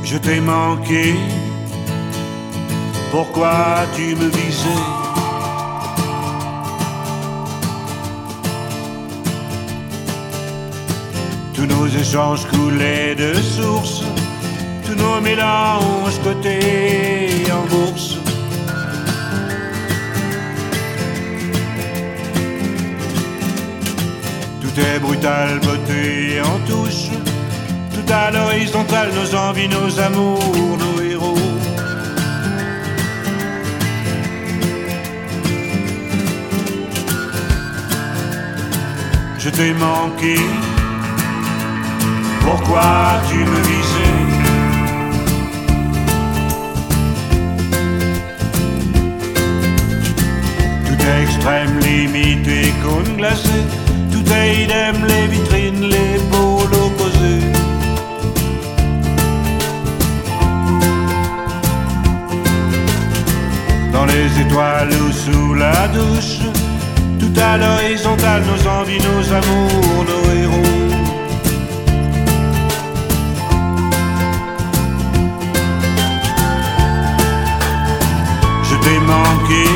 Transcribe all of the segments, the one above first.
Je t'ai manqué, pourquoi tu me visais? Tous nos échanges coulaient de source, tous nos mélanges cotés en bourse. Tout est brutal, beauté en touche, tout à l'horizontale, nos envies, nos amours, nos héros. Je t'ai manqué, pourquoi tu me visais? Tout est extrême, limite et cône glacé, tout est idem, les vitrines, les pôles opposés. Dans les étoiles ou sous la douche, tout à l'horizontale, nos envies, nos amours, nos héros. Je t'ai manqué,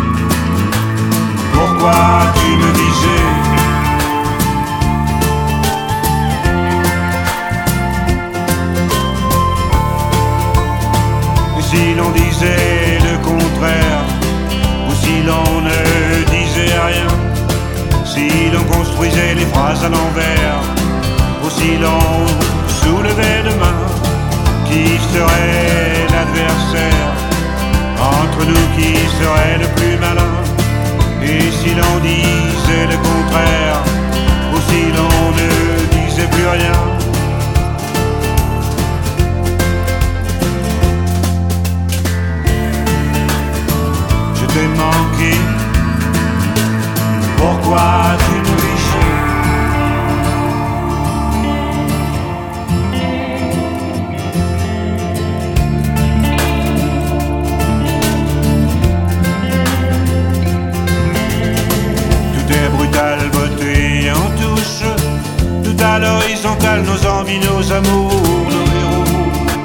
pourquoi tu me visais? Et si l'on disait le contraire, ou si l'on ne disait rien, si l'on construisait les phrases à l'envers, ou si l'on soulevait demain, qui serait l'adversaire? Entre nous, qui serait le plus malin? Et si l'on disait le contraire, ou si l'on ne disait plus rien? Je t'ai manqué, pourquoi tu me visais? Beauté en touche, tout à l'horizontale, nos envies, nos amours, nos héros.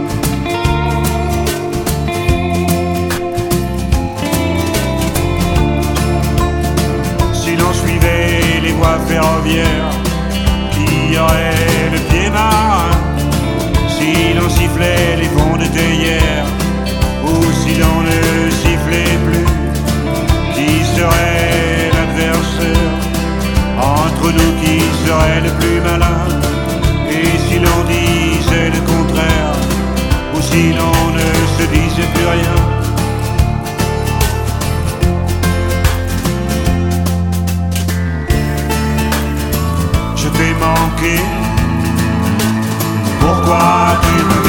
Si l'on suivait les voies ferroviaires, qui aurait le pied marin? Si l'on sifflait les fonds de théière, ou si l'on ne sifflait plus, qui serait l'adversaire? Entre nous, qui serait le plus malin? Et si l'on disait le contraire, ou si l'on ne se disait plus rien? Je t'ai manqué, pourquoi tu me